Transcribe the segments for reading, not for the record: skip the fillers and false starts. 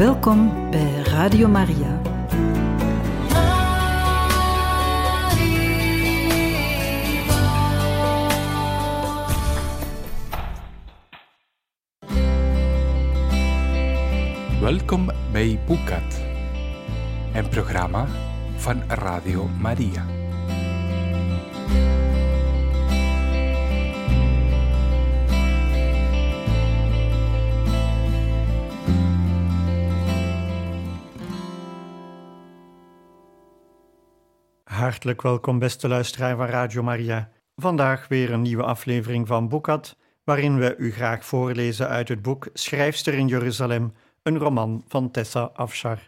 Welkom bij Radio Maria. Welkom bij Boekat, een programma van Radio Maria. Hartelijk welkom, beste luisteraar van Radio Maria. Vandaag weer een nieuwe aflevering van Boekat, waarin we u graag voorlezen uit het boek Schrijfster in Jeruzalem, een roman van Tessa Afshar.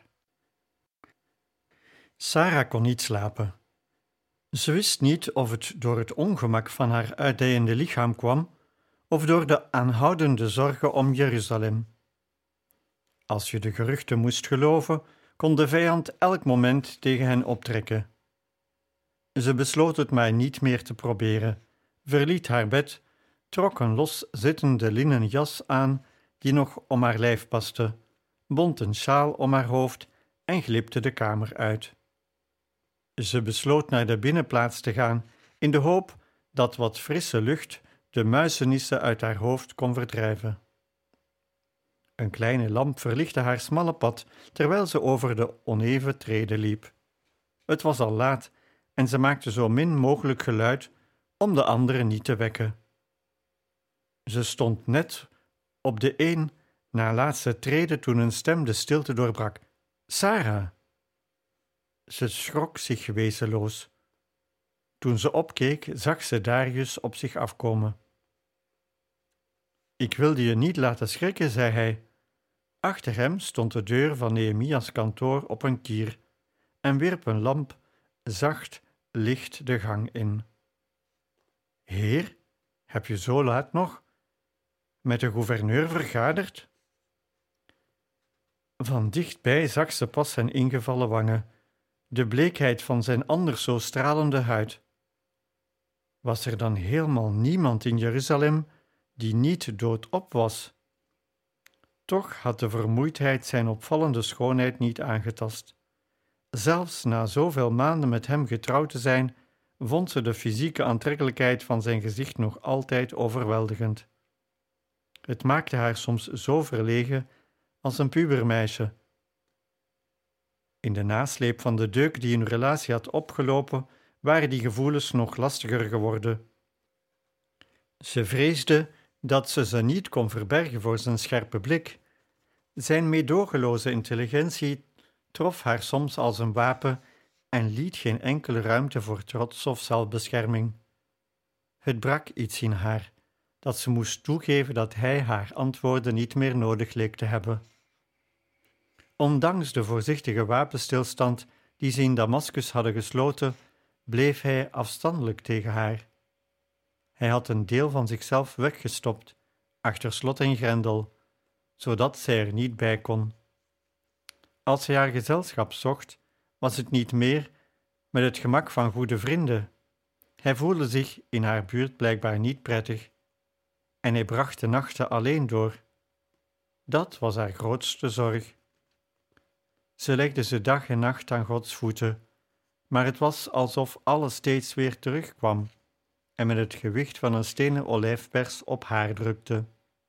Sarah kon niet slapen. Ze wist niet of het door het ongemak van haar uitdijende lichaam kwam, of door de aanhoudende zorgen om Jeruzalem. Als je de geruchten moest geloven, kon de vijand elk moment tegen hen optrekken. Ze besloot het maar niet meer te proberen, verliet haar bed, trok een loszittende linnen jas aan die nog om haar lijf paste, bond een sjaal om haar hoofd en glipte de kamer uit. Ze besloot naar de binnenplaats te gaan, in de hoop dat wat frisse lucht de muizenissen uit haar hoofd kon verdrijven. Een kleine lamp verlichtte haar smalle pad, terwijl ze over de oneven treden liep. Het was al laat en ze maakte zo min mogelijk geluid om de anderen niet te wekken. Ze stond net op de een na laatste trede toen een stem de stilte doorbrak. Sarah! Ze schrok zich wezenloos. Toen ze opkeek, zag ze Darius op zich afkomen. Ik wilde je niet laten schrikken, zei hij. Achter hem stond de deur van Nehemia's kantoor op een kier en wierp een lamp zacht licht de gang in. Heer, heb je zo laat nog met de gouverneur vergaderd? Van dichtbij zag ze pas zijn ingevallen wangen, de bleekheid van zijn anders zo stralende huid. Was er dan helemaal niemand in Jeruzalem die niet doodop was? Toch had de vermoeidheid zijn opvallende schoonheid niet aangetast. Zelfs na zoveel maanden met hem getrouwd te zijn, vond ze de fysieke aantrekkelijkheid van zijn gezicht nog altijd overweldigend. Het maakte haar soms zo verlegen als een pubermeisje. In de nasleep van de deuk die hun relatie had opgelopen, waren die gevoelens nog lastiger geworden. Ze vreesde dat ze niet kon verbergen voor zijn scherpe blik. Zijn meedogenloze intelligentie trof haar soms als een wapen en liet geen enkele ruimte voor trots of zelfbescherming. Het brak iets in haar, dat ze moest toegeven dat hij haar antwoorden niet meer nodig leek te hebben. Ondanks de voorzichtige wapenstilstand die ze in Damascus hadden gesloten, bleef hij afstandelijk tegen haar. Hij had een deel van zichzelf weggestopt, achter slot en grendel, zodat zij er niet bij kon. Als hij haar gezelschap zocht, was het niet meer met het gemak van goede vrienden. Hij voelde zich in haar buurt blijkbaar niet prettig en hij bracht de nachten alleen door. Dat was haar grootste zorg. Ze legde ze dag en nacht aan Gods voeten, maar het was alsof alles steeds weer terugkwam en met het gewicht van een stenen olijfpers op haar drukte.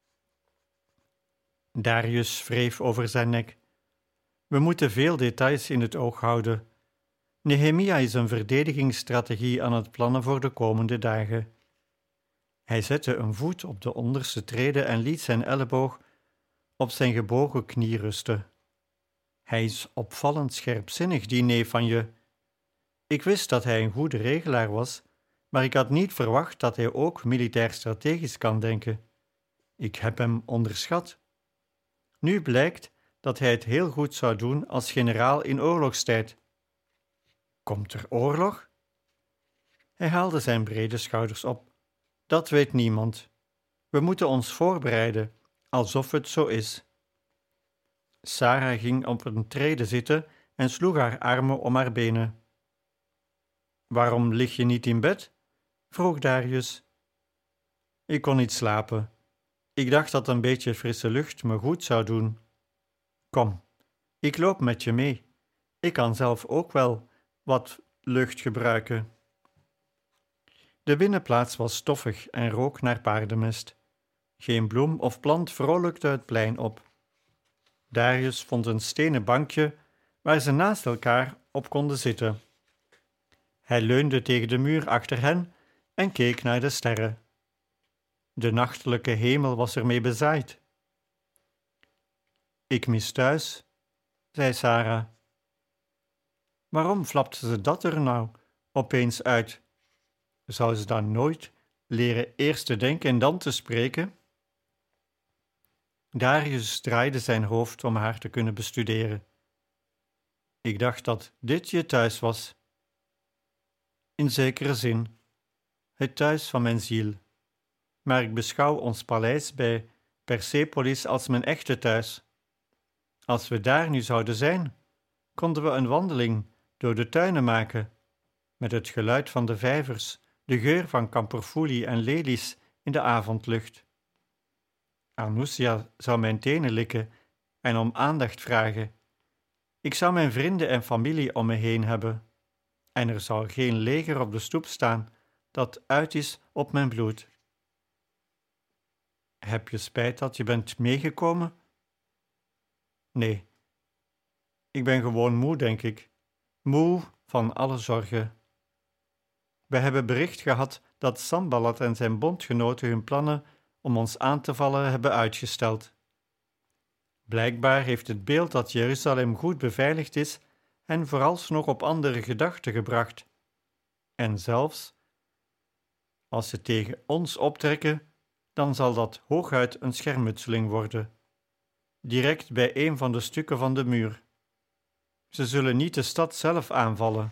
Darius wreef over zijn nek. We moeten veel details in het oog houden. Nehemia is een verdedigingsstrategie aan het plannen voor de komende dagen. Hij zette een voet op de onderste trede en liet zijn elleboog op zijn gebogen knie rusten. Hij is opvallend scherpzinnig, die neef van je. Ik wist dat hij een goede regelaar was, maar ik had niet verwacht dat hij ook militair strategisch kan denken. Ik heb hem onderschat. Nu blijkt dat hij het heel goed zou doen als generaal in oorlogstijd. Komt er oorlog? Hij haalde zijn brede schouders op. Dat weet niemand. We moeten ons voorbereiden, alsof het zo is. Sarah ging op een trede zitten en sloeg haar armen om haar benen. Waarom lig je niet in bed? Vroeg Darius. Ik kon niet slapen. Ik dacht dat een beetje frisse lucht me goed zou doen. Kom, Ik loop met je mee. Ik kan zelf ook wel wat lucht gebruiken. De binnenplaats was stoffig en rook naar paardenmest. Geen bloem of plant vrolijkte het plein op. Darius vond een stenen bankje waar ze naast elkaar op konden zitten. Hij leunde tegen de muur achter hen en keek naar de sterren. De nachtelijke hemel was ermee bezaaid. Ik mis thuis, zei Sarah. Waarom flapte ze dat er nou opeens uit? Zou ze dan nooit leren eerst te denken en dan te spreken? Darius draaide zijn hoofd om haar te kunnen bestuderen. Ik dacht dat dit je thuis was. In zekere zin, het thuis van mijn ziel. Maar ik beschouw ons paleis bij Persepolis als mijn echte thuis. Als we daar nu zouden zijn, konden we een wandeling door de tuinen maken, met het geluid van de vijvers, de geur van kamperfoelie en lelies in de avondlucht. Anousia zou mijn tenen likken en om aandacht vragen. Ik zou mijn vrienden en familie om me heen hebben. En er zou geen leger op de stoep staan dat uit is op mijn bloed. Heb je spijt dat je bent meegekomen? Nee. Ik ben gewoon moe, denk ik. Moe van alle zorgen. We hebben bericht gehad dat Sanballat en zijn bondgenoten hun plannen om ons aan te vallen hebben uitgesteld. Blijkbaar heeft het beeld dat Jeruzalem goed beveiligd is hen vooralsnog op andere gedachten gebracht. En zelfs, als ze tegen ons optrekken, dan zal dat hooguit een schermutseling worden, direct bij een van de stukken van de muur. Ze zullen niet de stad zelf aanvallen.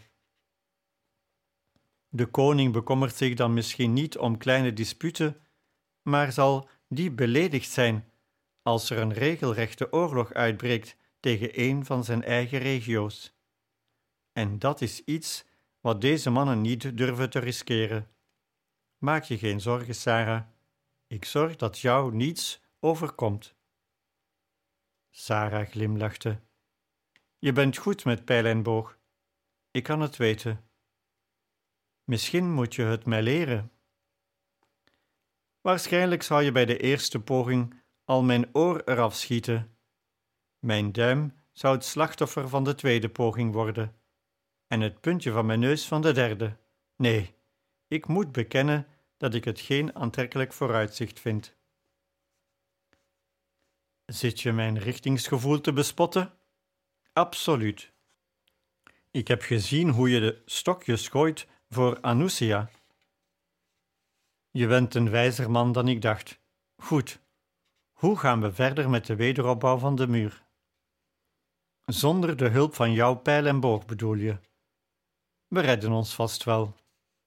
De koning bekommert zich dan misschien niet om kleine disputen, maar zal die beledigd zijn als er een regelrechte oorlog uitbreekt tegen een van zijn eigen regio's. En dat is iets wat deze mannen niet durven te riskeren. Maak je geen zorgen, Sarah. Ik zorg dat jou niets overkomt. Sarah glimlachte. Je bent goed met pijl en boog. Ik kan het weten. Misschien moet je het mij leren. Waarschijnlijk zou je bij de eerste poging al mijn oor eraf schieten. Mijn duim zou het slachtoffer van de tweede poging worden en het puntje van mijn neus van de derde. Nee, ik moet bekennen dat ik het geen aantrekkelijk vooruitzicht vind. Zit je mijn richtingsgevoel te bespotten? Absoluut. Ik heb gezien hoe je de stokjes gooit voor Anousia. Je bent een wijzer man dan ik dacht. Goed, hoe gaan we verder met de wederopbouw van de muur? Zonder de hulp van jouw pijl en boog bedoel je? We redden ons vast wel.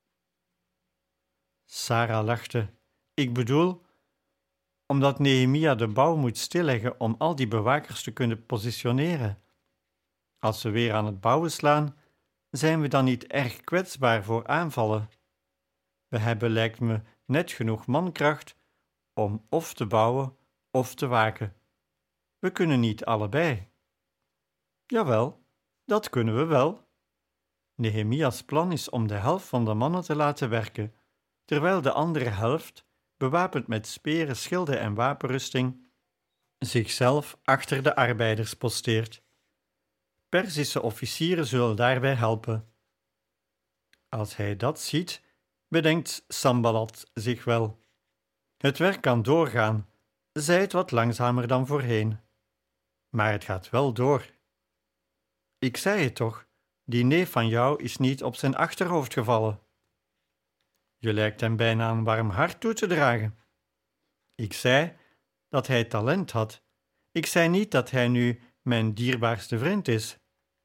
Sarah lachte. Ik bedoel, omdat Nehemia de bouw moet stilleggen om al die bewakers te kunnen positioneren. Als we weer aan het bouwen slaan, zijn we dan niet erg kwetsbaar voor aanvallen? We hebben, lijkt me, net genoeg mankracht om of te bouwen of te waken. We kunnen niet allebei. Jawel, dat kunnen we wel. Nehemia's plan is om de helft van de mannen te laten werken, terwijl de andere helft, bewapend met speren, schilden en wapenrusting, zichzelf achter de arbeiders posteert. Perzische officieren zullen daarbij helpen. Als hij dat ziet, bedenkt Sanballat zich wel. Het werk kan doorgaan, zij het wat langzamer dan voorheen. Maar het gaat wel door. Ik zei het toch, die neef van jou is niet op zijn achterhoofd gevallen. Je lijkt hem bijna een warm hart toe te dragen. Ik zei dat hij talent had. Ik zei niet dat hij nu mijn dierbaarste vriend is.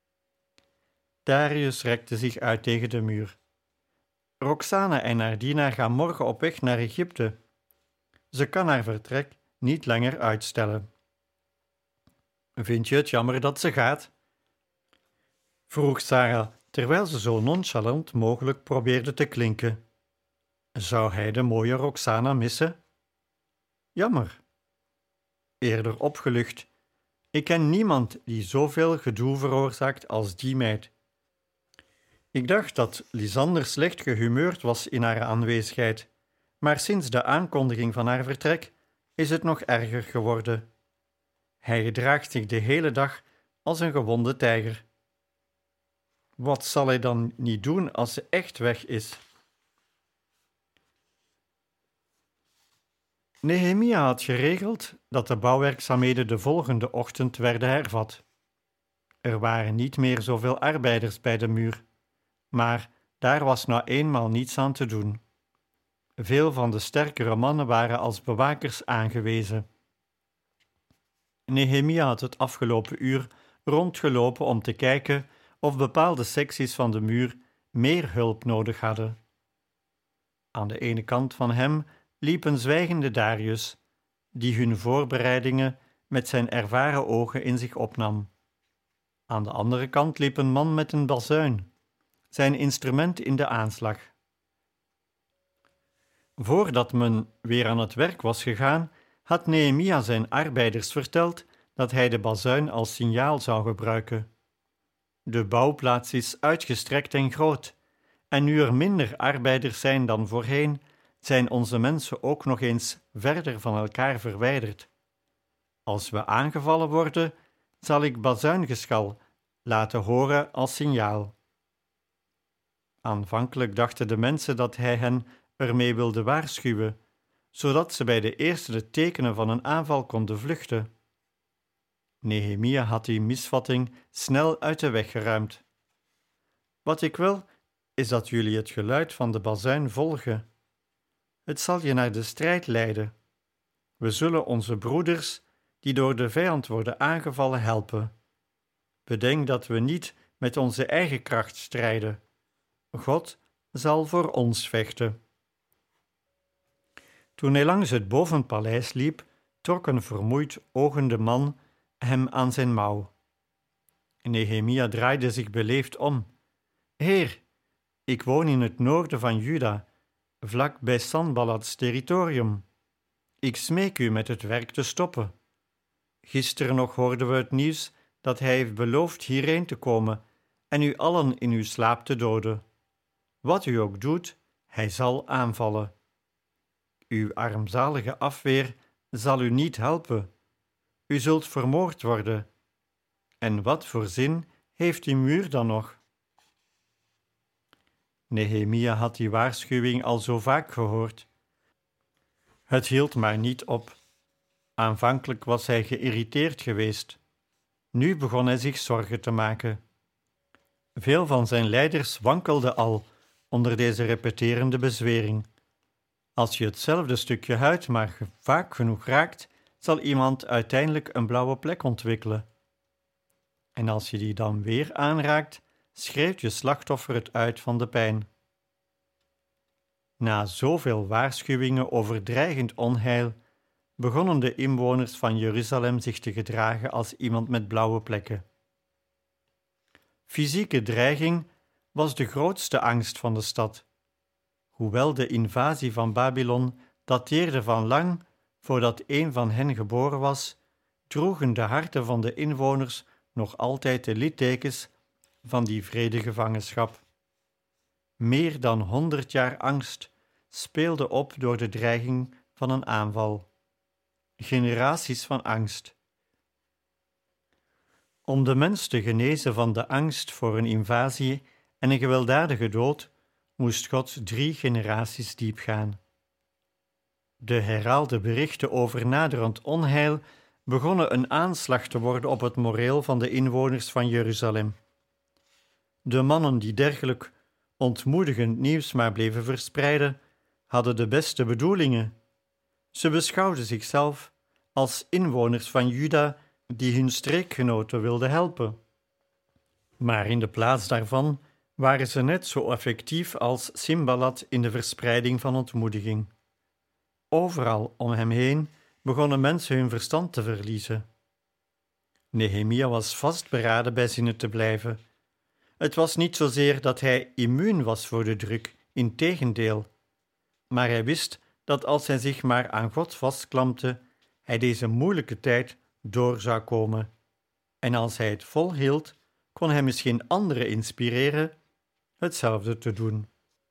Darius rekte zich uit tegen de muur. Roxana en haar dienaar gaan morgen op weg naar Egypte. Ze kan haar vertrek niet langer uitstellen. Vind je het jammer dat ze gaat? Vroeg Sarah, terwijl ze zo nonchalant mogelijk probeerde te klinken. Zou hij de mooie Roxana missen? Jammer. Eerder opgelucht. Ik ken niemand die zoveel gedoe veroorzaakt als die meid. Ik dacht dat Lisander slecht gehumeurd was in haar aanwezigheid, maar sinds de aankondiging van haar vertrek is het nog erger geworden. Hij gedraagt zich de hele dag als een gewonde tijger. Wat zal hij dan niet doen als ze echt weg is? Nehemia had geregeld dat de bouwwerkzaamheden de volgende ochtend werden hervat. Er waren niet meer zoveel arbeiders bij de muur, maar daar was nou eenmaal niets aan te doen. Veel van de sterkere mannen waren als bewakers aangewezen. Nehemia had het afgelopen uur rondgelopen om te kijken of bepaalde secties van de muur meer hulp nodig hadden. Aan de ene kant van hem liep een zwijgende Darius, die hun voorbereidingen met zijn ervaren ogen in zich opnam. Aan de andere kant liep een man met een bazuin, zijn instrument in de aanslag. Voordat men weer aan het werk was gegaan, had Nehemia zijn arbeiders verteld dat hij de bazuin als signaal zou gebruiken. De bouwplaats is uitgestrekt en groot, en nu er minder arbeiders zijn dan voorheen, zijn onze mensen ook nog eens verder van elkaar verwijderd. Als we aangevallen worden, zal ik bazuingeschal laten horen als signaal. Aanvankelijk dachten de mensen dat hij hen ermee wilde waarschuwen, zodat ze bij de eerste tekenen van een aanval konden vluchten. Nehemia had die misvatting snel uit de weg geruimd. Wat ik wil, is dat jullie het geluid van de bazuin volgen. Het zal je naar de strijd leiden. We zullen onze broeders, die door de vijand worden aangevallen, helpen. Bedenk dat we niet met onze eigen kracht strijden. God zal voor ons vechten. Toen hij langs het bovenpaleis liep, trok een vermoeid ogende man hem aan zijn mouw. Nehemia draaide zich beleefd om. Heer, ik woon in het noorden van Juda, vlak bij Sanballats territorium. Ik smeek u met het werk te stoppen. Gisteren nog hoorden we het nieuws dat hij heeft beloofd hierheen te komen en u allen in uw slaap te doden. Wat u ook doet, hij zal aanvallen. Uw armzalige afweer zal u niet helpen. U zult vermoord worden. En wat voor zin heeft die muur dan nog? Nehemia had die waarschuwing al zo vaak gehoord. Het hield maar niet op. Aanvankelijk was hij geïrriteerd geweest. Nu begon hij zich zorgen te maken. Veel van zijn leiders wankelden al onder deze repeterende bezwering. Als je hetzelfde stukje huid maar vaak genoeg raakt, zal iemand uiteindelijk een blauwe plek ontwikkelen. En als je die dan weer aanraakt, schreeuwt je slachtoffer het uit van de pijn. Na zoveel waarschuwingen over dreigend onheil, begonnen de inwoners van Jeruzalem zich te gedragen als iemand met blauwe plekken. Fysieke dreiging was de grootste angst van de stad. Hoewel de invasie van Babylon dateerde van lang voordat een van hen geboren was, droegen de harten van de inwoners nog altijd de littekens van die wrede gevangenschap. Meer dan 100 jaar angst speelde op door de dreiging van een aanval. Generaties van angst. Om de mens te genezen van de angst voor een invasie en een gewelddadige dood, moest God 3 generaties diep gaan. De herhaalde berichten over naderend onheil begonnen een aanslag te worden op het moreel van de inwoners van Jeruzalem. De mannen die dergelijk ontmoedigend nieuws maar bleven verspreiden, hadden de beste bedoelingen. Ze beschouwden zichzelf als inwoners van Juda die hun streekgenoten wilden helpen. Maar in de plaats daarvan waren ze net zo effectief als Sanballat in de verspreiding van ontmoediging. Overal om hem heen begonnen mensen hun verstand te verliezen. Nehemia was vastberaden bij zinnen te blijven. Het was niet zozeer dat hij immuun was voor de druk, integendeel. Maar hij wist dat als hij zich maar aan God vastklampte, hij deze moeilijke tijd door zou komen. En als hij het volhield, kon hij misschien anderen inspireren hetzelfde te doen.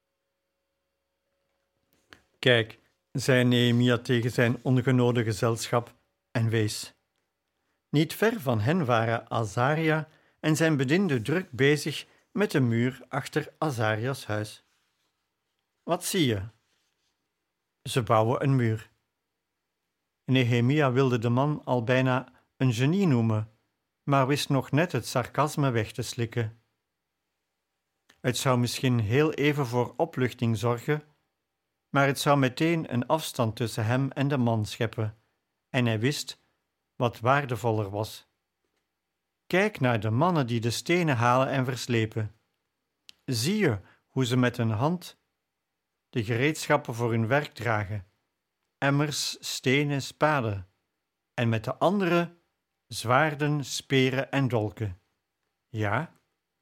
Kijk, zei Nehemia tegen zijn ongenode gezelschap en wees. Niet ver van hen waren Azaria en zijn bedienden druk bezig met de muur achter Azarias huis. Wat zie je? Ze bouwen een muur. Nehemia wilde de man al bijna een genie noemen, maar wist nog net het sarcasme weg te slikken. Het zou misschien heel even voor opluchting zorgen, maar het zou meteen een afstand tussen hem en de man scheppen, en hij wist wat waardevoller was. Kijk naar de mannen die de stenen halen en verslepen. Zie je hoe ze met een hand de gereedschappen voor hun werk dragen, emmers, stenen, spaden, en met de andere zwaarden, speren en dolken. Ja?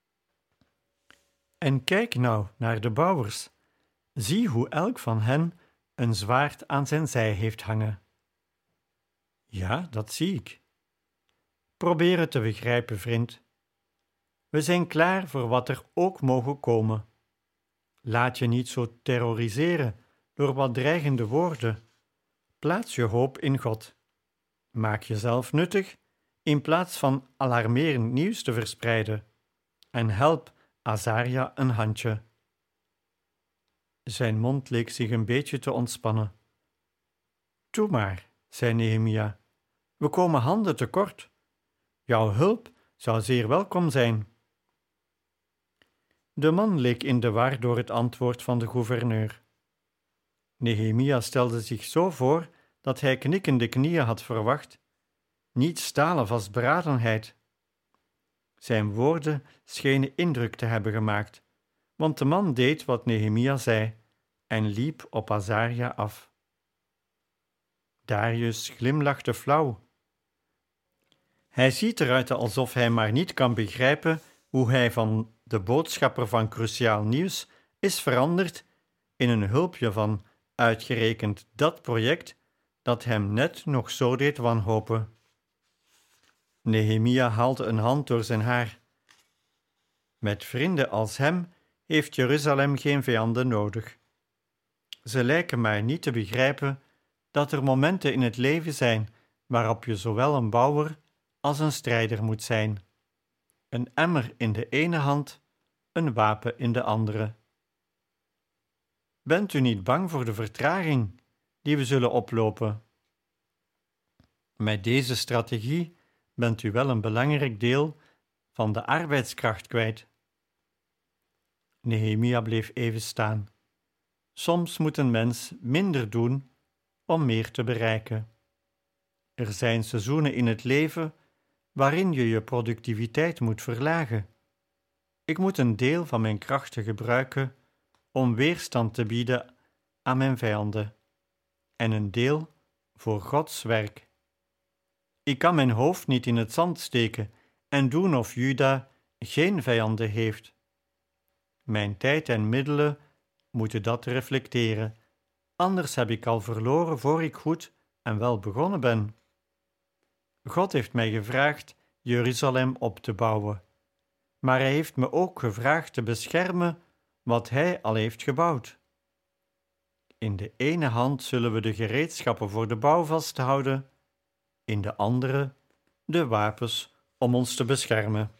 En kijk nou naar de bouwers. Zie hoe elk van hen een zwaard aan zijn zij heeft hangen. Ja, dat zie ik. Probeer het te begrijpen, vriend. We zijn klaar voor wat er ook mogen komen. Laat je niet zo terroriseren door wat dreigende woorden. Plaats je hoop in God. Maak jezelf nuttig in plaats van alarmerend nieuws te verspreiden. En help Azaria een handje. Zijn mond leek zich een beetje te ontspannen. Doe maar, zei Nehemia. We komen handen tekort. Jouw hulp zou zeer welkom zijn. De man leek in de war door het antwoord van de gouverneur. Nehemia stelde zich zo voor dat hij knikkende knieën had verwacht, niet stalen vastberadenheid. Zijn woorden schenen indruk te hebben gemaakt, want de man deed wat Nehemia zei en liep op Azaria af. Darius glimlachte flauw. Hij ziet eruit alsof hij maar niet kan begrijpen hoe hij van de boodschapper van cruciaal nieuws is veranderd in een hulpje van uitgerekend dat project dat hem net nog zo deed wanhopen. Nehemia haalde een hand door zijn haar. Met vrienden als hem heeft Jeruzalem geen vijanden nodig. Ze lijken maar niet te begrijpen dat er momenten in het leven zijn waarop je zowel een bouwer als een strijder moet zijn. Een emmer in de ene hand, een wapen in de andere. Bent u niet bang voor de vertraging die we zullen oplopen? Met deze strategie bent u wel een belangrijk deel van de arbeidskracht kwijt. Nehemia bleef even staan. Soms moet een mens minder doen om meer te bereiken. Er zijn seizoenen in het leven waarin je je productiviteit moet verlagen. Ik moet een deel van mijn krachten gebruiken om weerstand te bieden aan mijn vijanden en een deel voor Gods werk. Ik kan mijn hoofd niet in het zand steken en doen of Juda geen vijanden heeft. Mijn tijd en middelen moeten dat reflecteren, anders heb ik al verloren voor ik goed en wel begonnen ben. God heeft mij gevraagd Jeruzalem op te bouwen, maar hij heeft me ook gevraagd te beschermen wat hij al heeft gebouwd. In de ene hand zullen we de gereedschappen voor de bouw vasthouden, in de andere de wapens om ons te beschermen.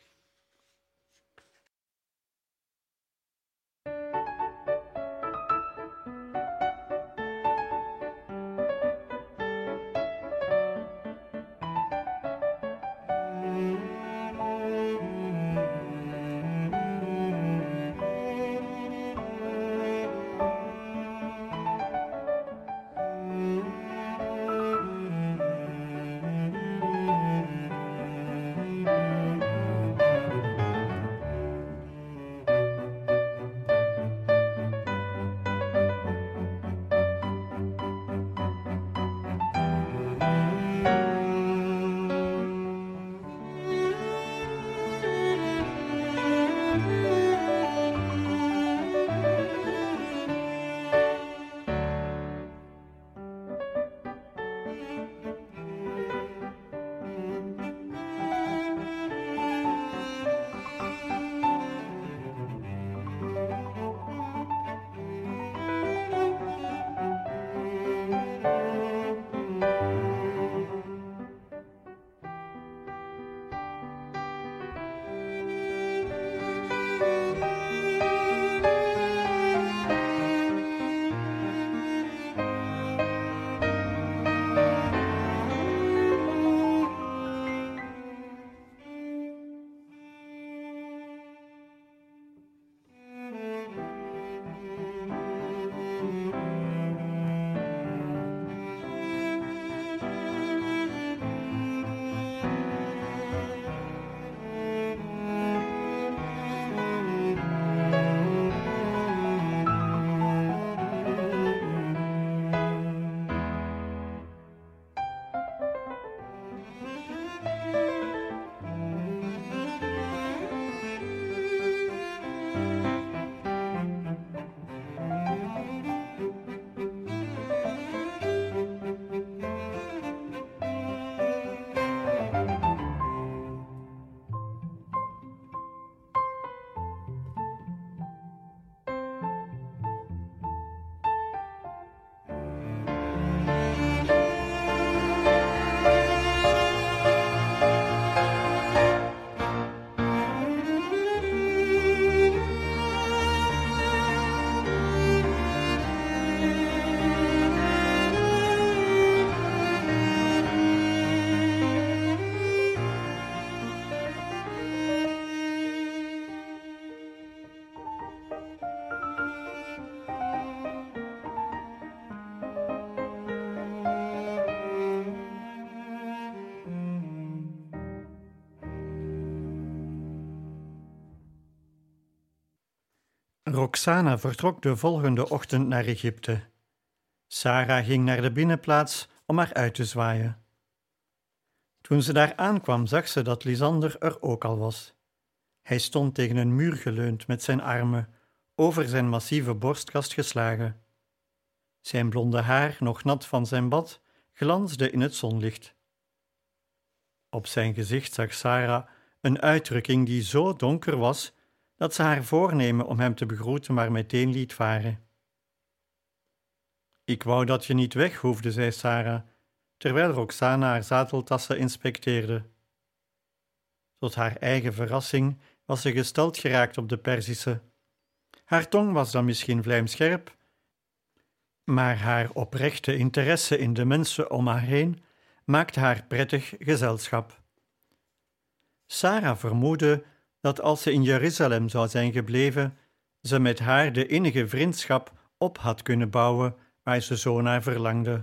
Roxana vertrok de volgende ochtend naar Egypte. Sarah ging naar de binnenplaats om haar uit te zwaaien. Toen ze daar aankwam, zag ze dat Lysander er ook al was. Hij stond tegen een muur geleund met zijn armen over zijn massieve borstkast geslagen. Zijn blonde haar, nog nat van zijn bad, glansde in het zonlicht. Op zijn gezicht zag Sarah een uitdrukking die zo donker was dat ze haar voornemen om hem te begroeten maar meteen liet varen. Ik wou dat je niet weg hoefde, zei Sarah, terwijl Roxana haar zadeltassen inspecteerde. Tot haar eigen verrassing was ze gesteld geraakt op de Perzische. Haar tong was dan misschien vlijmscherp, maar haar oprechte interesse in de mensen om haar heen maakte haar prettig gezelschap. Sarah vermoedde dat als ze in Jeruzalem zou zijn gebleven, ze met haar de innige vriendschap op had kunnen bouwen waar ze zo naar verlangde.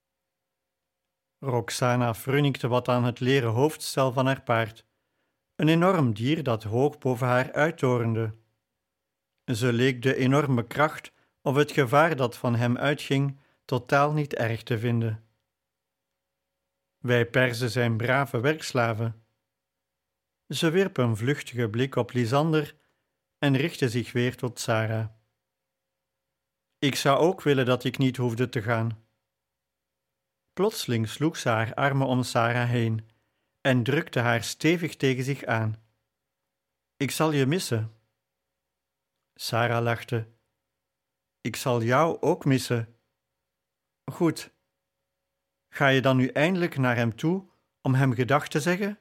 Roxana frunnikte wat aan het leren hoofdstel van haar paard, een enorm dier dat hoog boven haar uittorende. Ze leek de enorme kracht of het gevaar dat van hem uitging totaal niet erg te vinden. Wij Perzen zijn brave werkslaven. Ze wierp een vluchtige blik op Lysander en richtte zich weer tot Sarah. Ik zou ook willen dat ik niet hoefde te gaan. Plotseling sloeg ze haar armen om Sarah heen en drukte haar stevig tegen zich aan. Ik zal je missen. Sarah lachte. Ik zal jou ook missen. Goed. Ga je dan nu eindelijk naar hem toe om hem gedag te zeggen?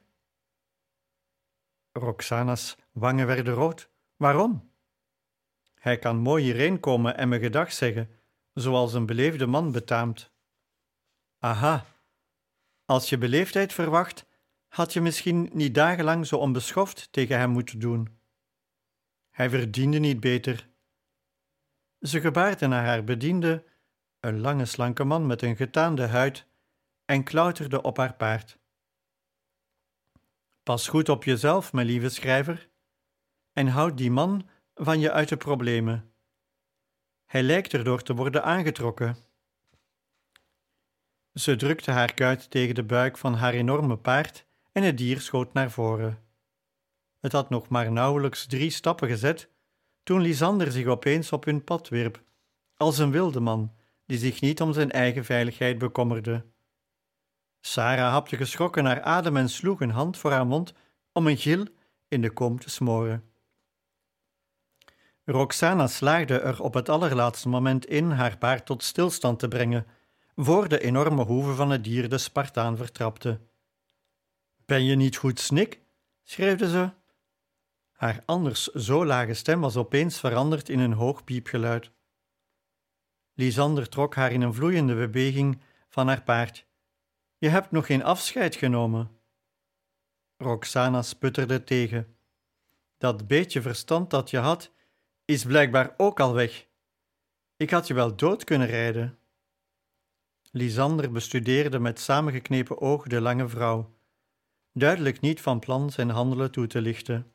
Roxana's wangen werden rood. Waarom? Hij kan mooi hierheen komen en me gedag zeggen, zoals een beleefde man betaamt. Aha. Als je beleefdheid verwacht, had je misschien niet dagenlang zo onbeschoft tegen hem moeten doen. Hij verdiende niet beter. Ze gebaarde naar haar bediende, een lange slanke man met een getaande huid, en klauterde op haar paard. Pas goed op jezelf, mijn lieve schrijver, en houd die man van je uit de problemen. Hij lijkt erdoor te worden aangetrokken. Ze drukte haar kuit tegen de buik van haar enorme paard en het dier schoot naar voren. Het had nog maar nauwelijks 3 stappen gezet toen Lysander zich opeens op hun pad wierp, als een wildeman die zich niet om zijn eigen veiligheid bekommerde. Sarah hapte geschrokken naar adem en sloeg een hand voor haar mond om een gil in de kom te smoren. Roxana slaagde er op het allerlaatste moment in haar paard tot stilstand te brengen, voor de enorme hoeven van het dier de Spartaan vertrapte. Ben je niet goed, Snik? Schreeuwde ze. Haar anders zo lage stem was opeens veranderd in een hoog piepgeluid. Lysander trok haar in een vloeiende beweging van haar paard. Je hebt nog geen afscheid genomen. Roxana sputterde tegen. Dat beetje verstand dat je had, is blijkbaar ook al weg. Ik had je wel dood kunnen rijden. Lysander bestudeerde met samengeknepen ogen de lange vrouw, duidelijk niet van plan zijn handelen toe te lichten.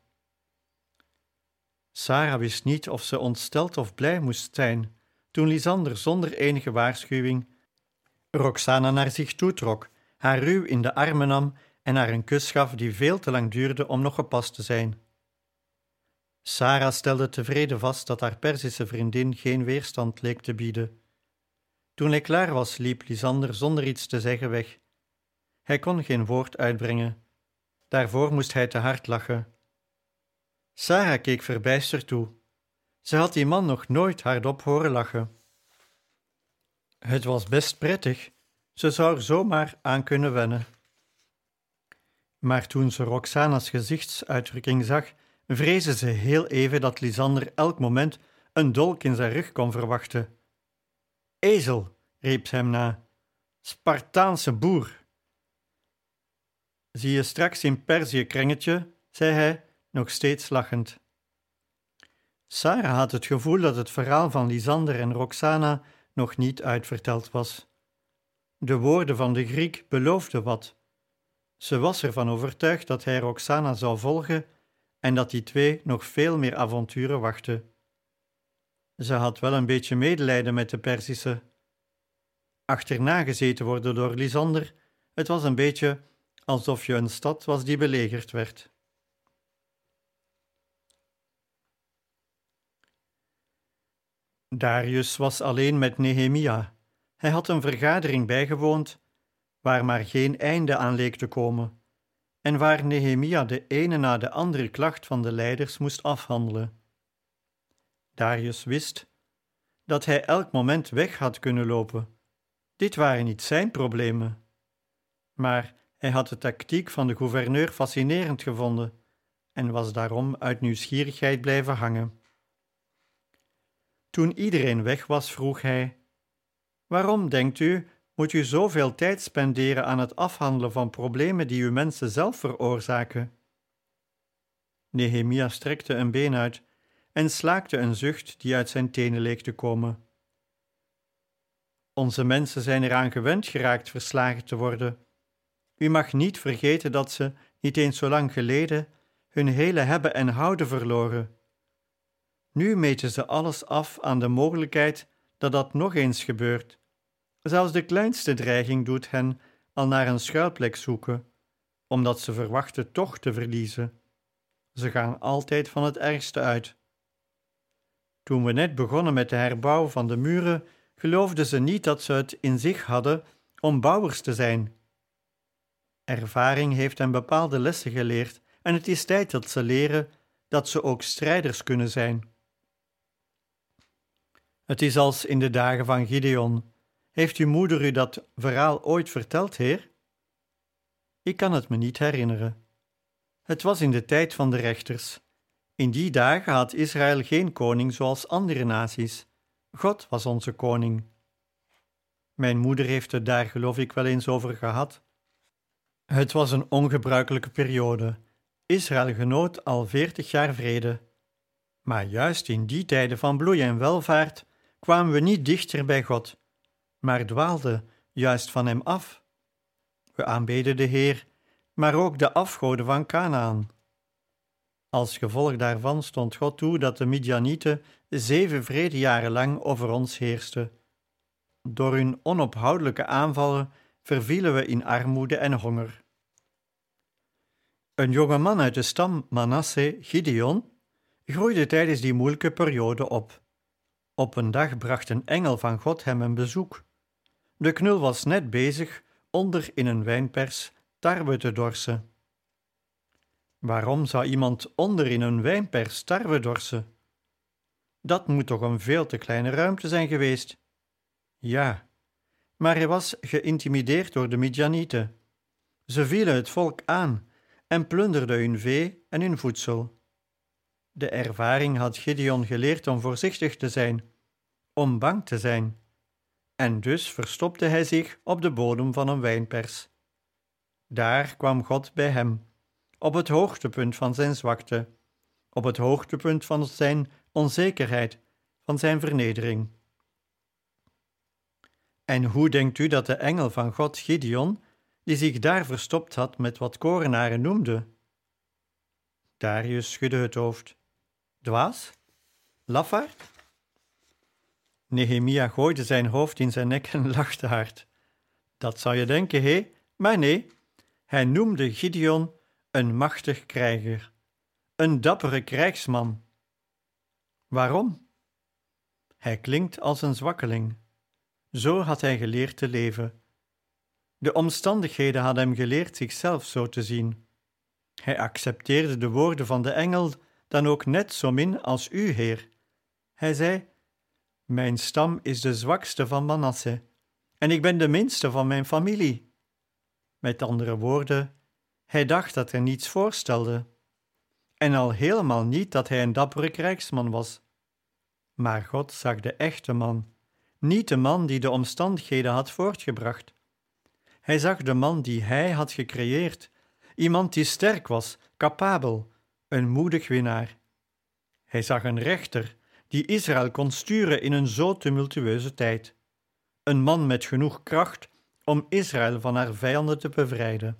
Sarah wist niet of ze ontsteld of blij moest zijn toen Lysander zonder enige waarschuwing Roxana naar zich toetrok, haar ruw in de armen nam en haar een kus gaf die veel te lang duurde om nog gepast te zijn. Sarah stelde tevreden vast dat haar Perzische vriendin geen weerstand leek te bieden. Toen hij klaar was, liep Lysander zonder iets te zeggen weg. Hij kon geen woord uitbrengen. Daarvoor moest hij te hard lachen. Sarah keek verbijsterd toe. Ze had die man nog nooit hardop horen lachen. Het was best prettig. Ze zou er zomaar aan kunnen wennen. Maar toen ze Roxana's gezichtsuitdrukking zag, vreesde ze heel even dat Lysander elk moment een dolk in zijn rug kon verwachten. Ezel, riep ze hem na. Spartaanse boer. Zie je straks in Perzië, krengetje, zei hij, nog steeds lachend. Sarah had het gevoel dat het verhaal van Lysander en Roxana nog niet uitverteld was. De woorden van de Griek beloofden wat. Ze was ervan overtuigd dat hij Roxana zou volgen en dat die twee nog veel meer avonturen wachten. Ze had wel een beetje medelijden met de Perzische. Achterna gezeten worden door Lysander, het was een beetje alsof je een stad was die belegerd werd. Darius was alleen met Nehemia. Hij had een vergadering bijgewoond waar maar geen einde aan leek te komen en waar Nehemia de ene na de andere klacht van de leiders moest afhandelen. Darius wist dat hij elk moment weg had kunnen lopen. Dit waren niet zijn problemen. Maar hij had de tactiek van de gouverneur fascinerend gevonden en was daarom uit nieuwsgierigheid blijven hangen. Toen iedereen weg was, vroeg hij: waarom, denkt u, moet u zoveel tijd spenderen aan het afhandelen van problemen die uw mensen zelf veroorzaken? Nehemia strekte een been uit en slaakte een zucht die uit zijn tenen leek te komen. Onze mensen zijn eraan gewend geraakt verslagen te worden. U mag niet vergeten dat ze, niet eens zo lang geleden, hun hele hebben en houden verloren. Nu meten ze alles af aan de mogelijkheid dat dat nog eens gebeurt. Zelfs de kleinste dreiging doet hen al naar een schuilplek zoeken, omdat ze verwachten toch te verliezen. Ze gaan altijd van het ergste uit. Toen we net begonnen met de herbouw van de muren, geloofden ze niet dat ze het in zich hadden om bouwers te zijn. Ervaring heeft hen bepaalde lessen geleerd en het is tijd dat ze leren dat ze ook strijders kunnen zijn. Het is als in de dagen van Gideon. Heeft uw moeder u dat verhaal ooit verteld, heer? Ik kan het me niet herinneren. Het was in de tijd van de rechters. In die dagen had Israël geen koning zoals andere naties. God was onze koning. Mijn moeder heeft het daar, geloof ik, wel eens over gehad. Het was een ongebruikelijke periode. Israël genoot al 40 jaar vrede. Maar juist in die tijden van bloei en welvaart kwamen we niet dichter bij God, maar dwaalden juist van hem af. We aanbeden de Heer, maar ook de afgoden van Kanaan. Als gevolg daarvan stond God toe dat de Midjanieten 7 vredejaren lang over ons heersten. Door hun onophoudelijke aanvallen vervielen we in armoede en honger. Een jonge man uit de stam Manasse, Gideon, groeide tijdens die moeilijke periode op. Op een dag bracht een engel van God hem een bezoek. De knul was net bezig onder in een wijnpers tarwe te dorsen. Waarom zou iemand onder in een wijnpers tarwe dorsen? Dat moet toch een veel te kleine ruimte zijn geweest? Ja, maar hij was geïntimideerd door de Midjanieten. Ze vielen het volk aan en plunderden hun vee en hun voedsel. De ervaring had Gideon geleerd om voorzichtig te zijn, om bang te zijn, en dus verstopte hij zich op de bodem van een wijnpers. Daar kwam God bij hem, op het hoogtepunt van zijn zwakte, op het hoogtepunt van zijn onzekerheid, van zijn vernedering. En hoe denkt u dat de engel van God Gideon, die zich daar verstopt had met wat korenaren noemde? Darius schudde het hoofd. Dwaas? Lafaard? Nehemia gooide zijn hoofd in zijn nek en lachte hard. Dat zou je denken, hé? Maar nee, hij noemde Gideon een machtig krijger, een dappere krijgsman. Waarom? Hij klinkt als een zwakkeling. Zo had hij geleerd te leven. De omstandigheden hadden hem geleerd zichzelf zo te zien. Hij accepteerde de woorden van de engel dan ook net zo min als u, Heer. Hij zei: mijn stam is de zwakste van Manasse, en ik ben de minste van mijn familie. Met andere woorden, hij dacht dat hij niets voorstelde, en al helemaal niet dat hij een dappere krijgsman was. Maar God zag de echte man, niet de man die de omstandigheden had voortgebracht. Hij zag de man die hij had gecreëerd, iemand die sterk was, capabel, een moedig winnaar. Hij zag een rechter die Israël kon sturen in een zo tumultueuze tijd. Een man met genoeg kracht om Israël van haar vijanden te bevrijden.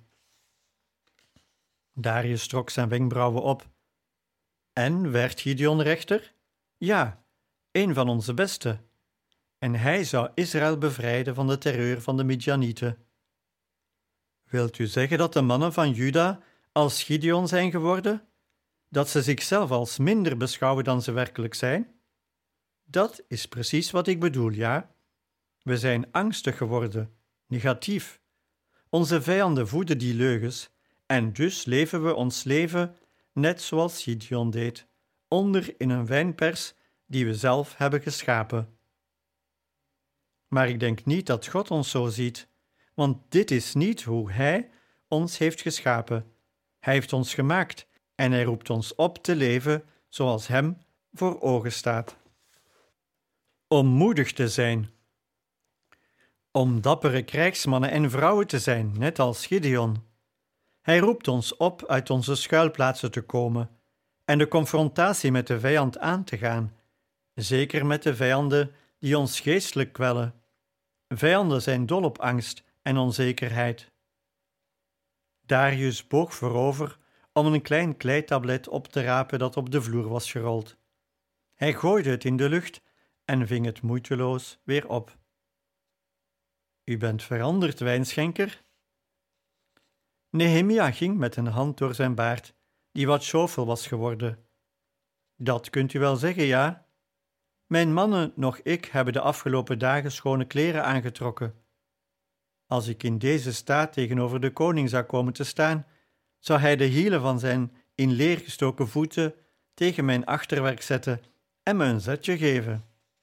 Darius trok zijn wenkbrauwen op. En werd Gideon rechter? Ja, een van onze beste, en hij zou Israël bevrijden van de terreur van de Midjanieten. Wilt u zeggen dat de mannen van Juda als Gideon zijn geworden? Dat ze zichzelf als minder beschouwen dan ze werkelijk zijn? Dat is precies wat ik bedoel, ja. We zijn angstig geworden, negatief. Onze vijanden voeden die leugens, en dus leven we ons leven net zoals Gideon deed, onder in een wijnpers die we zelf hebben geschapen. Maar ik denk niet dat God ons zo ziet, want dit is niet hoe Hij ons heeft geschapen. Hij heeft ons gemaakt en Hij roept ons op te leven zoals Hem voor ogen staat. Om moedig te zijn. Om dappere krijgsmannen en vrouwen te zijn, net als Gideon. Hij roept ons op uit onze schuilplaatsen te komen en de confrontatie met de vijand aan te gaan, zeker met de vijanden die ons geestelijk kwellen. Vijanden zijn dol op angst en onzekerheid. Darius boog voorover om een klein kleitablet op te rapen dat op de vloer was gerold. Hij gooide het in de lucht en ving het moeiteloos weer op. U bent veranderd, wijnschenker? Nehemia ging met een hand door zijn baard, die wat sjofel was geworden. Dat kunt u wel zeggen, ja. Mijn mannen, nog ik, hebben de afgelopen dagen schone kleren aangetrokken. Als ik in deze staat tegenover de koning zou komen te staan, zou hij de hielen van zijn in leer gestoken voeten tegen mijn achterwerk zetten en me een zetje geven.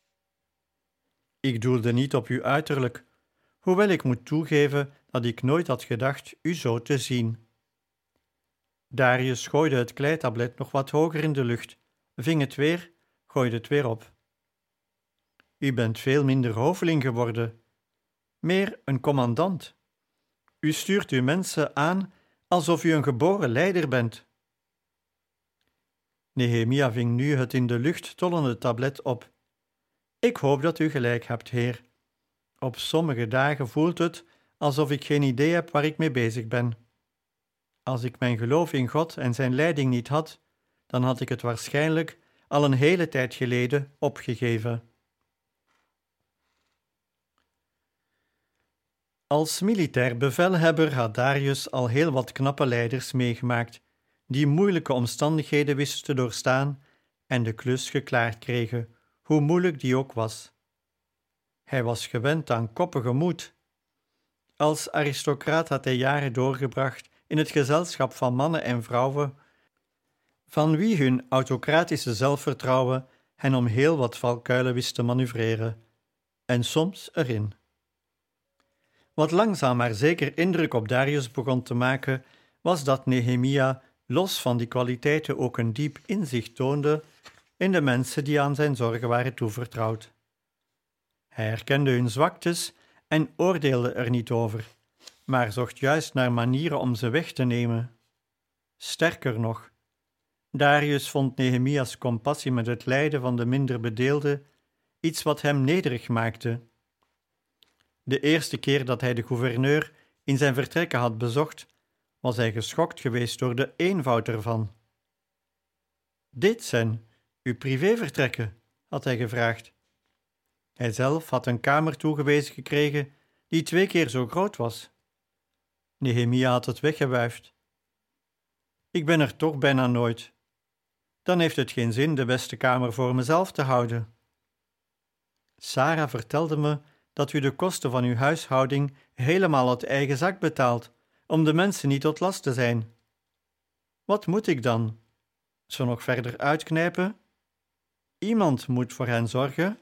Ik doelde niet op uw uiterlijk, hoewel ik moet toegeven dat ik nooit had gedacht u zo te zien. Darius gooide het kleitablet nog wat hoger in de lucht, ving het weer, gooide het weer op. U bent veel minder hoveling geworden, meer een commandant. U stuurt uw mensen aan alsof u een geboren leider bent. Nehemia ving nu het in de lucht tollende tablet op. Ik hoop dat u gelijk hebt, heer. Op sommige dagen voelt het alsof ik geen idee heb waar ik mee bezig ben. Als ik mijn geloof in God en zijn leiding niet had, dan had ik het waarschijnlijk al een hele tijd geleden opgegeven. Als militair bevelhebber had Darius al heel wat knappe leiders meegemaakt, die moeilijke omstandigheden wisten te doorstaan en de klus geklaard kregen, hoe moeilijk die ook was. Hij was gewend aan koppige moed. Als aristocraat had hij jaren doorgebracht in het gezelschap van mannen en vrouwen, van wie hun autocratische zelfvertrouwen hen om heel wat valkuilen wist te manoeuvreren, en soms erin. Wat langzaam maar zeker indruk op Darius begon te maken, was dat Nehemia los van die kwaliteiten ook een diep inzicht toonde in de mensen die aan zijn zorgen waren toevertrouwd. Hij herkende hun zwaktes en oordeelde er niet over, maar zocht juist naar manieren om ze weg te nemen. Sterker nog, Darius vond Nehemia's compassie met het lijden van de minder bedeelden iets wat hem nederig maakte. De eerste keer dat hij de gouverneur in zijn vertrekken had bezocht, was hij geschokt geweest door de eenvoud ervan. Dit zijn uw privévertrekken, had hij gevraagd. Hij zelf had een kamer toegewezen gekregen die 2 keer zo groot was. Nehemia had het weggewuifd. Ik ben er toch bijna nooit. Dan heeft het geen zin de beste kamer voor mezelf te houden. Sarah vertelde me dat u de kosten van uw huishouding helemaal uit eigen zak betaalt, om de mensen niet tot last te zijn. Wat moet ik dan? Ze nog verder uitknijpen? Iemand moet voor hen zorgen.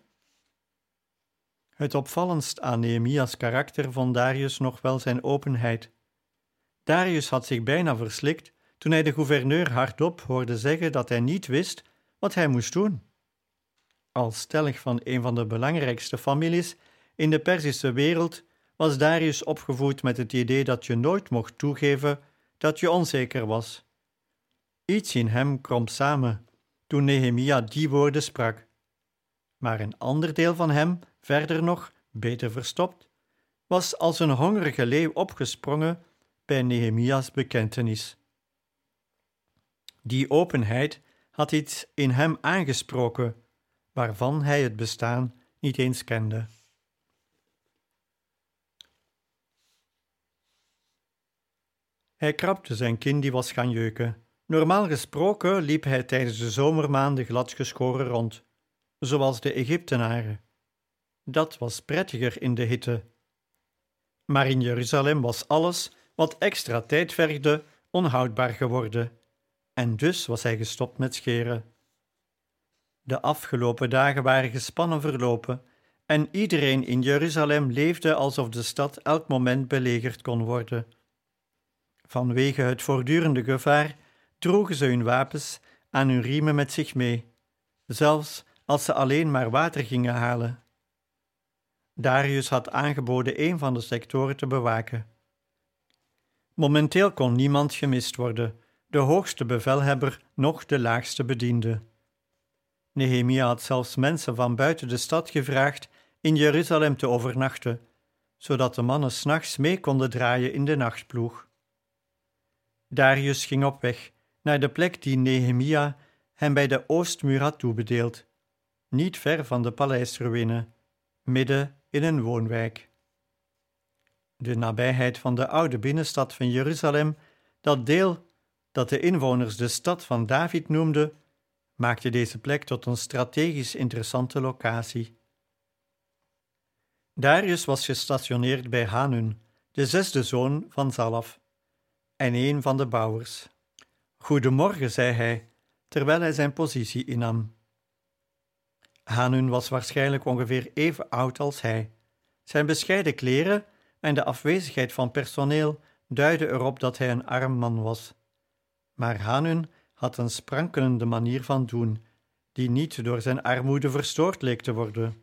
Het opvallendst aan Nehemia's karakter vond Darius nog wel zijn openheid. Darius had zich bijna verslikt toen hij de gouverneur hardop hoorde zeggen dat hij niet wist wat hij moest doen. Als stellig van een van de belangrijkste families in de Perzische wereld was Darius opgevoed met het idee dat je nooit mocht toegeven dat je onzeker was. Iets in hem kromp samen toen Nehemia die woorden sprak. Maar een ander deel van hem, verder nog, beter verstopt, was als een hongerige leeuw opgesprongen bij Nehemia's bekentenis. Die openheid had iets in hem aangesproken, waarvan hij het bestaan niet eens kende. Hij krabde zijn kin die was gaan jeuken. Normaal gesproken liep hij tijdens de zomermaanden gladgeschoren rond, zoals de Egyptenaren. Dat was prettiger in de hitte. Maar in Jeruzalem was alles wat extra tijd vergde onhoudbaar geworden, en dus was hij gestopt met scheren. De afgelopen dagen waren gespannen verlopen en iedereen in Jeruzalem leefde alsof de stad elk moment belegerd kon worden. Vanwege het voortdurende gevaar droegen ze hun wapens aan hun riemen met zich mee, zelfs als ze alleen maar water gingen halen. Darius had aangeboden een van de sectoren te bewaken. Momenteel kon niemand gemist worden, de hoogste bevelhebber noch de laagste bediende. Nehemia had zelfs mensen van buiten de stad gevraagd in Jeruzalem te overnachten, zodat de mannen 's nachts mee konden draaien in de nachtploeg. Darius ging op weg naar de plek die Nehemia hem bij de oostmuur had toebedeeld, niet ver van de paleisruïne, midden in een woonwijk. De nabijheid van de oude binnenstad van Jeruzalem, dat deel dat de inwoners de stad van David noemden, maakte deze plek tot een strategisch interessante locatie. Darius was gestationeerd bij Hanun, de 6e zoon van Zalaf, en een van de bouwers. Goedemorgen, zei hij, terwijl hij zijn positie innam. Hanun was waarschijnlijk ongeveer even oud als hij. Zijn bescheiden kleren en de afwezigheid van personeel duidden erop dat hij een arm man was. Maar Hanun had een sprankelende manier van doen, die niet door zijn armoede verstoord leek te worden.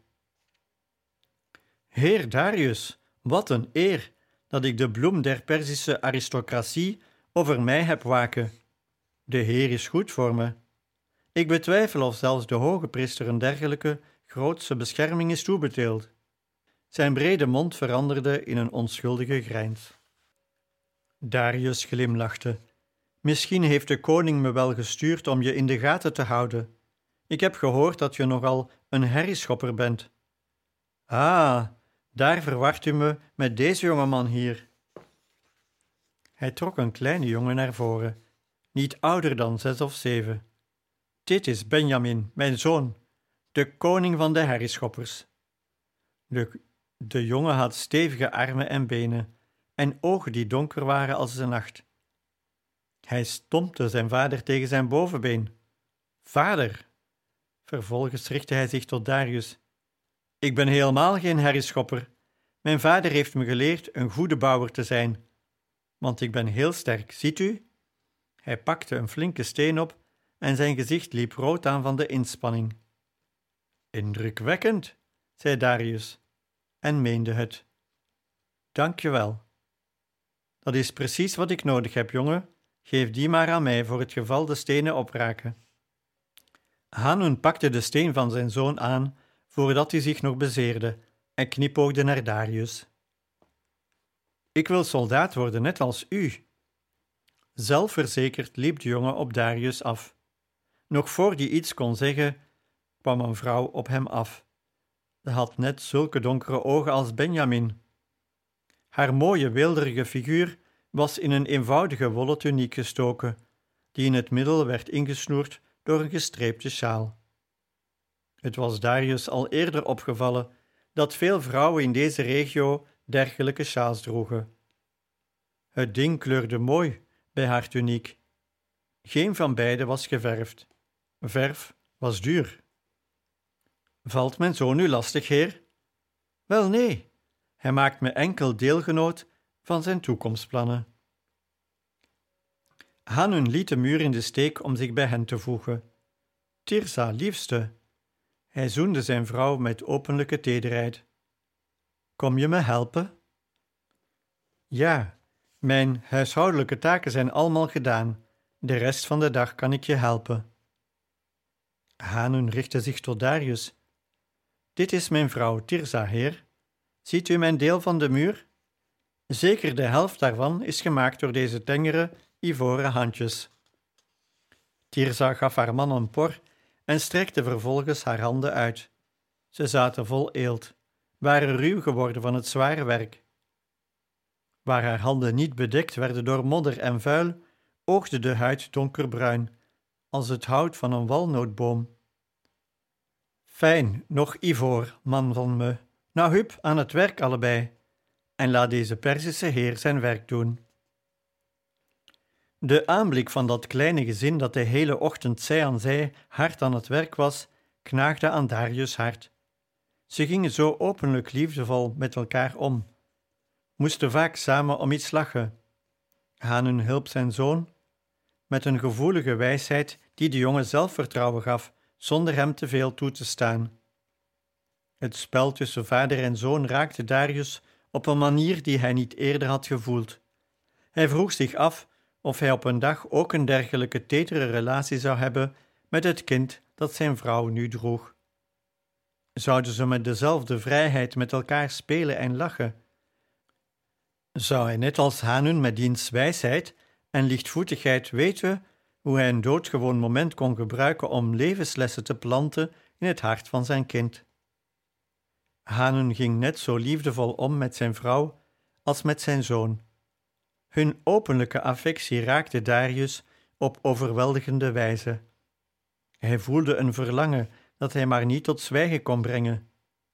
Heer Darius, wat een eer dat ik de bloem der Perzische aristocratie over mij heb waken. De Heer is goed voor me. Ik betwijfel of zelfs de hoge priester een dergelijke grootse bescherming is toebedeeld. Zijn brede mond veranderde in een onschuldige grijns. Darius glimlachte. Misschien heeft de koning me wel gestuurd om je in de gaten te houden. Ik heb gehoord dat je nogal een herrieschopper bent. Ah, daar verwacht u me met deze jongeman hier. Hij trok een kleine jongen naar voren, niet ouder dan 6 of 7. Dit is Benjamin, mijn zoon, de koning van de herrieschoppers. De jongen had stevige armen en benen en ogen die donker waren als de nacht. Hij stompte zijn vader tegen zijn bovenbeen. Vader! Vervolgens richtte hij zich tot Darius. Ik ben helemaal geen herrieschopper. Mijn vader heeft me geleerd een goede bouwer te zijn. Want ik ben heel sterk, ziet u? Hij pakte een flinke steen op en zijn gezicht liep rood aan van de inspanning. Indrukwekkend, zei Darius, en meende het. Dank je wel. Dat is precies wat ik nodig heb, jongen. Geef die maar aan mij voor het geval de stenen opraken. Hanun pakte de steen van zijn zoon aan voordat hij zich nog bezeerde en knipoogde naar Darius. Ik wil soldaat worden, net als u. Zelfverzekerd liep de jongen op Darius af. Nog voor die iets kon zeggen, kwam een vrouw op hem af. Ze had net zulke donkere ogen als Benjamin. Haar mooie, weelderige figuur was in een eenvoudige wollen tuniek gestoken, die in het middel werd ingesnoerd door een gestreepte sjaal. Het was Darius al eerder opgevallen dat veel vrouwen in deze regio dergelijke sjaals droegen. Het ding kleurde mooi bij haar tuniek. Geen van beiden was geverfd. Verf was duur. Valt mijn zoon u lastig, heer? Wel nee, hij maakt me enkel deelgenoot van zijn toekomstplannen. Hanun liet de muur in de steek om zich bij hen te voegen. Tirza, liefste. Hij zoende zijn vrouw met openlijke tederheid. Kom je me helpen? Ja, mijn huishoudelijke taken zijn allemaal gedaan. De rest van de dag kan ik je helpen. Hanun richtte zich tot Darius. Dit is mijn vrouw Tirza, heer. Ziet u mijn deel van de muur? Zeker de helft daarvan is gemaakt door deze tengere, ivoren handjes. Tirza gaf haar man een por en strekte vervolgens haar handen uit. Ze zaten vol eelt, waren ruw geworden van het zware werk. Waar haar handen niet bedekt werden door modder en vuil, oogde de huid donkerbruin, als het hout van een walnootboom. Fijn, nog ivoor, man van me. Nou hup, aan het werk allebei. En laat deze Perzische heer zijn werk doen. De aanblik van dat kleine gezin dat de hele ochtend zij aan zij hard aan het werk was, knaagde aan Darius' hart. Ze gingen zo openlijk liefdevol met elkaar om, moesten vaak samen om iets lachen. Hanun hielp zijn zoon met een gevoelige wijsheid die de jongen zelfvertrouwen gaf, zonder hem te veel toe te staan. Het spel tussen vader en zoon raakte Darius op een manier die hij niet eerder had gevoeld. Hij vroeg zich af of hij op een dag ook een dergelijke tetere relatie zou hebben met het kind dat zijn vrouw nu droeg. Zouden ze met dezelfde vrijheid met elkaar spelen en lachen? Zou hij net als Hanun met diens wijsheid en lichtvoetigheid weten hoe hij een doodgewoon moment kon gebruiken om levenslessen te planten in het hart van zijn kind? Hanun ging net zo liefdevol om met zijn vrouw als met zijn zoon. Hun openlijke affectie raakte Darius op overweldigende wijze. Hij voelde een verlangen dat hij maar niet tot zwijgen kon brengen.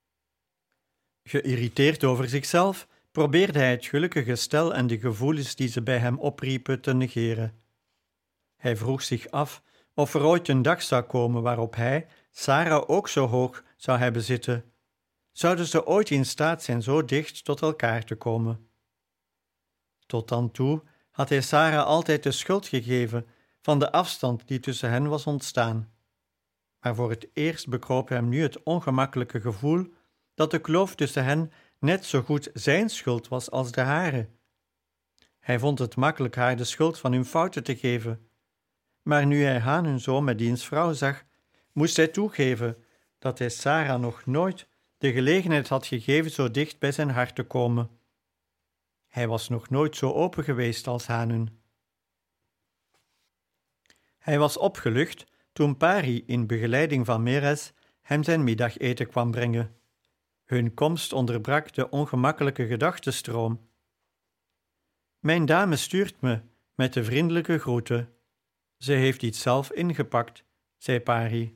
Geïrriteerd over zichzelf probeerde hij het gelukkige stel en de gevoelens die ze bij hem opriepen te negeren. Hij vroeg zich af of er ooit een dag zou komen waarop hij Sarah ook zo hoog zou hebben zitten. Zouden ze ooit in staat zijn zo dicht tot elkaar te komen? Tot dan toe had hij Sarah altijd de schuld gegeven van de afstand die tussen hen was ontstaan. Maar voor het eerst bekroop hem nu het ongemakkelijke gevoel dat de kloof tussen hen net zo goed zijn schuld was als de hare. Hij vond het makkelijk haar de schuld van hun fouten te geven. Maar nu hij Hanun zo met diens vrouw zag, moest hij toegeven dat hij Sarah nog nooit de gelegenheid had gegeven zo dicht bij zijn hart te komen. Hij was nog nooit zo open geweest als Hanun. Hij was opgelucht toen Pari in begeleiding van Meres hem zijn middageten kwam brengen. Hun komst onderbrak de ongemakkelijke gedachtenstroom. Mijn dame stuurt me met de vriendelijke groeten. Ze heeft iets zelf ingepakt, zei Pari.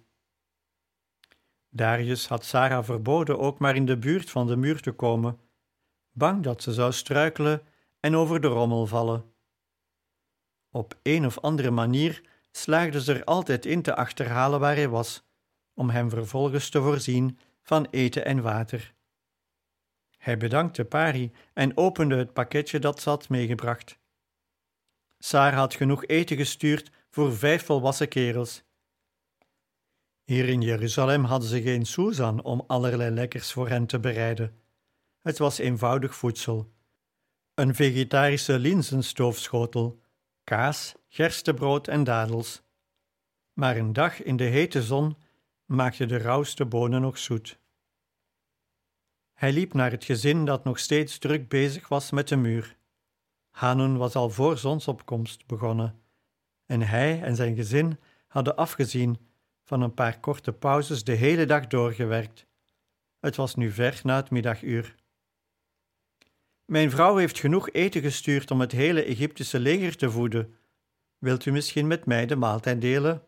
Darius had Sarah verboden ook maar in de buurt van de muur te komen, bang dat ze zou struikelen en over de rommel vallen. Op een of andere manier slaagde ze er altijd in te achterhalen waar hij was, om hem vervolgens te voorzien van eten en water. Hij bedankte Pari en opende het pakketje dat ze had meegebracht. Sarah had genoeg eten gestuurd voor 5 volwassen kerels. Hier in Jeruzalem hadden ze geen soezan om allerlei lekkers voor hen te bereiden. Het was eenvoudig voedsel. Een vegetarische linzenstoofschotel, kaas, gerstebrood en dadels. Maar een dag in de hete zon maakte de rauwste bonen nog zoet. Hij liep naar het gezin dat nog steeds druk bezig was met de muur. Hanun was al voor zonsopkomst begonnen en hij en zijn gezin hadden afgezien van een paar korte pauzes de hele dag doorgewerkt. Het was nu ver na het middaguur. Mijn vrouw heeft genoeg eten gestuurd om het hele Egyptische leger te voeden. Wilt u misschien met mij de maaltijd delen?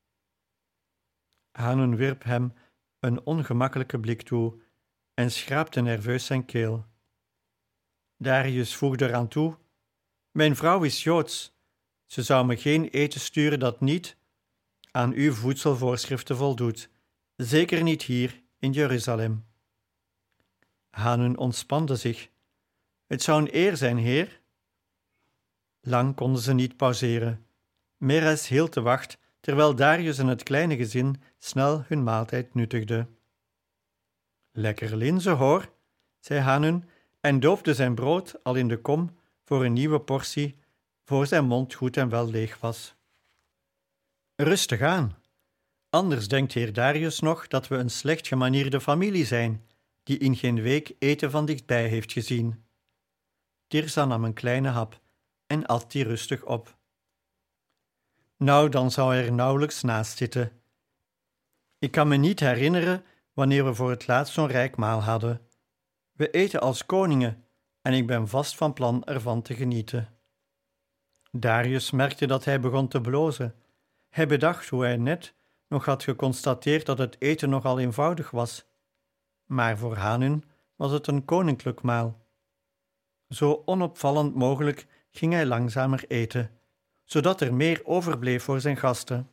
Hanun wierp hem een ongemakkelijke blik toe en schraapte nerveus zijn keel. Darius voegde eraan toe: mijn vrouw is Joods. Ze zou me geen eten sturen dat niet aan uw voedselvoorschriften voldoet, zeker niet hier in Jeruzalem. Hanun ontspande zich. Het zou een eer zijn, heer. Lang konden ze niet pauzeren. Meres hield de wacht, terwijl Darius en het kleine gezin snel hun maaltijd nuttigden. Lekker linzen, hoor, zei Hanun en doofde zijn brood al in de kom voor een nieuwe portie, voor zijn mond goed en wel leeg was. Rustig aan. Anders denkt heer Darius nog dat we een slecht gemanierde familie zijn, die in geen week eten van dichtbij heeft gezien. Tirza nam een kleine hap en at die rustig op. Nou, dan zou hij er nauwelijks naast zitten. Ik kan me niet herinneren wanneer we voor het laatst zo'n rijk maal hadden. We eten als koningen en ik ben vast van plan ervan te genieten. Darius merkte dat hij begon te blozen. Hij bedacht hoe hij net nog had geconstateerd dat het eten nogal eenvoudig was. Maar voor Hanun was het een koninklijk maal. Zo onopvallend mogelijk ging hij langzamer eten, zodat er meer overbleef voor zijn gasten.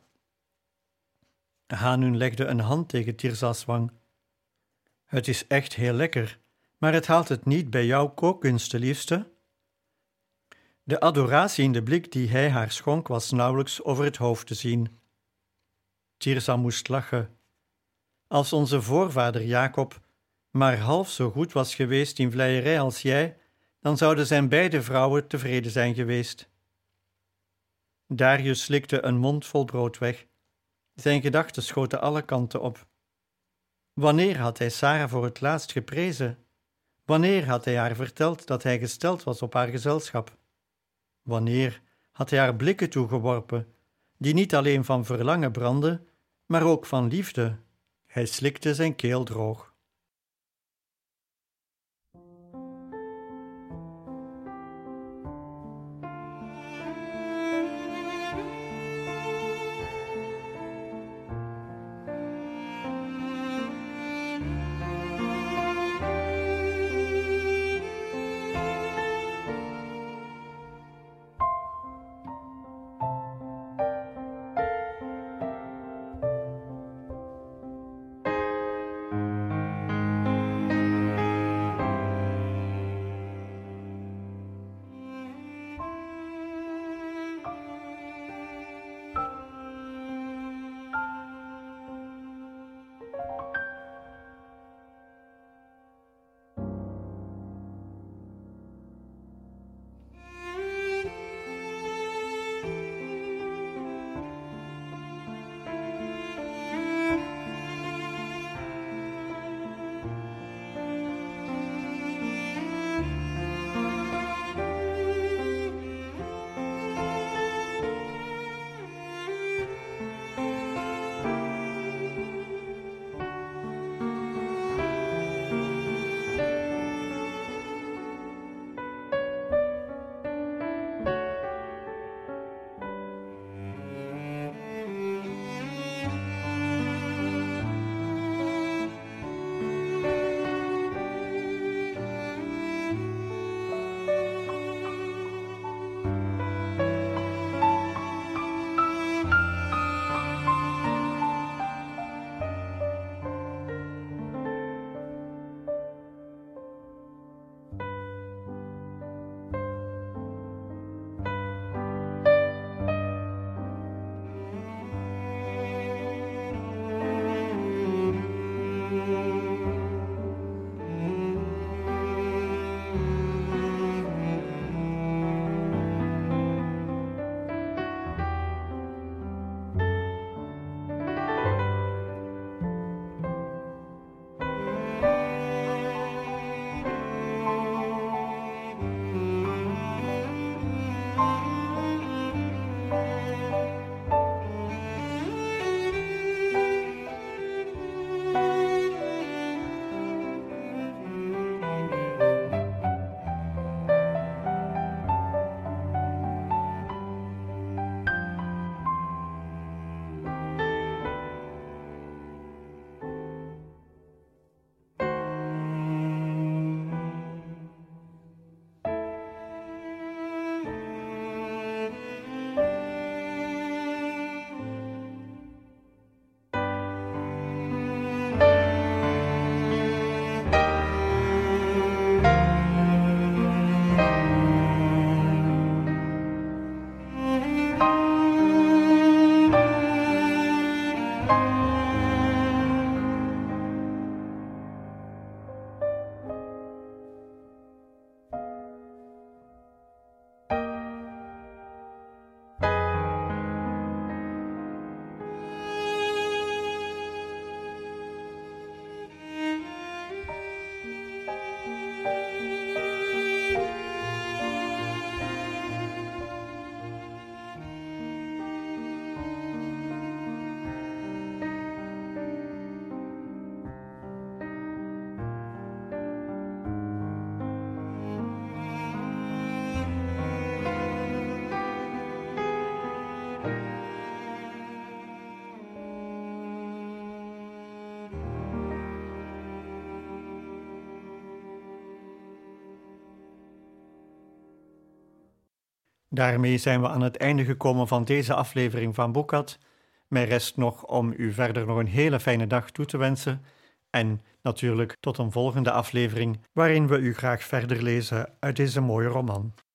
Hanun legde een hand tegen Tirzah's wang. Het is echt heel lekker, maar het haalt het niet bij jouw kookkunsten, liefste. De adoratie in de blik die hij haar schonk was nauwelijks over het hoofd te zien. Tirzah moest lachen. Als onze voorvader Jacob maar half zo goed was geweest in vleierij als jij, dan zouden zijn beide vrouwen tevreden zijn geweest. Darius slikte een mond vol brood weg. Zijn gedachten schoten alle kanten op. Wanneer had hij Sarah voor het laatst geprezen? Wanneer had hij haar verteld dat hij gesteld was op haar gezelschap? Wanneer had hij haar blikken toegeworpen, die niet alleen van verlangen brandden, maar ook van liefde? Hij slikte zijn keel droog. Daarmee zijn we aan het einde gekomen van deze aflevering van Boekat. Mij rest nog om u verder nog een hele fijne dag toe te wensen en natuurlijk tot een volgende aflevering waarin we u graag verder lezen uit deze mooie roman.